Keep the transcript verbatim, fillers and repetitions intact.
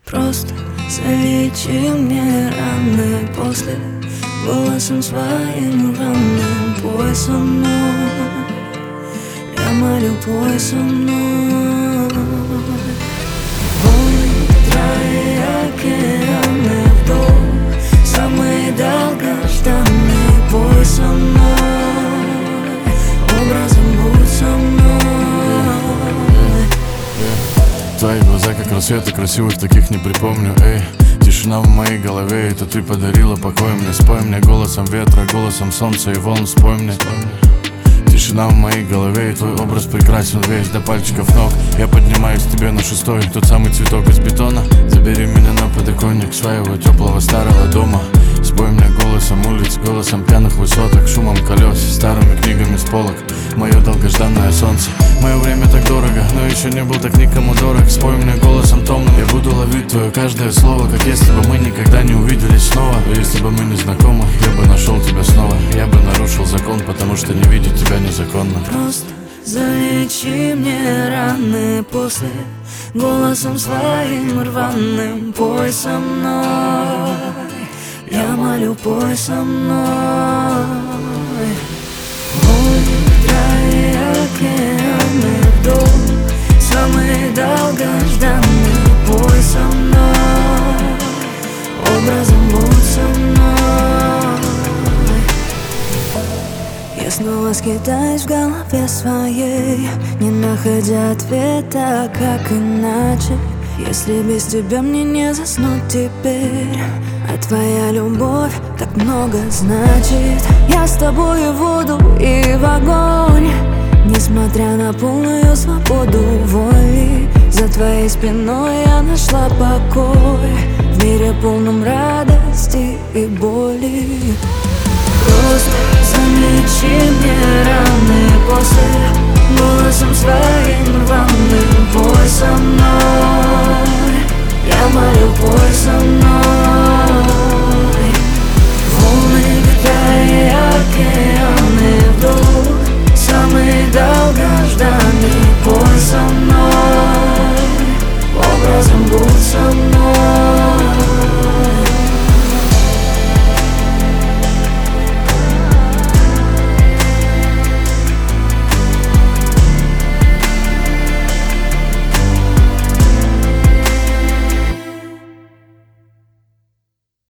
Просто залечи мне раны после. Голосом своим рваным пой со мной. Я молю, пой со мной. Твои океаны вдох, самый долгожданный, пой со мной. Образом будь со мной. Твои глаза как рассветы, красивых таких не припомню, эй. Тишина в моей голове, это ты подарила покой мне. Спой мне голосом ветра, голосом солнца и волн, спой мне. Тишина в моей голове, и твой образ прекрасен весь до пальчиков ног. Я поднимаюсь к тебе на шестой, тот самый цветок из бетона. Забери меня на подоконник своего теплого старого дома. Спой мне голосом улиц, голосом пьяных высоток, шумом колес, старыми книгами с полок. Мое долгожданное солнце. Мое время так дорого, но еще не был так никому дорог. Спой мне голосом томным, я буду ловить твое каждое слово, как если бы мы никогда не увиделись снова. И если бы мы не знакомы, я бы нашел тебя снова. Я бы нарушил закон, потому что не видеть тебя незаконно. Просто залечи мне раны после. Голосом своим рваным пой со мной. Я молю, пой со мной. Мой твои океаны вдох, самый долгожданный, пой со мной. Образом будь со мной. Я снова скитаюсь в голове своей, не находя ответа, как иначе. Если без тебя мне не заснуть теперь, а твоя любовь так много значит. Я с тобой и в воду, и в огонь, несмотря на полную свободу воли. За твоей спиной я нашла покой в мире полном радости и боли. Просто залечи мне раны после. Голосом своим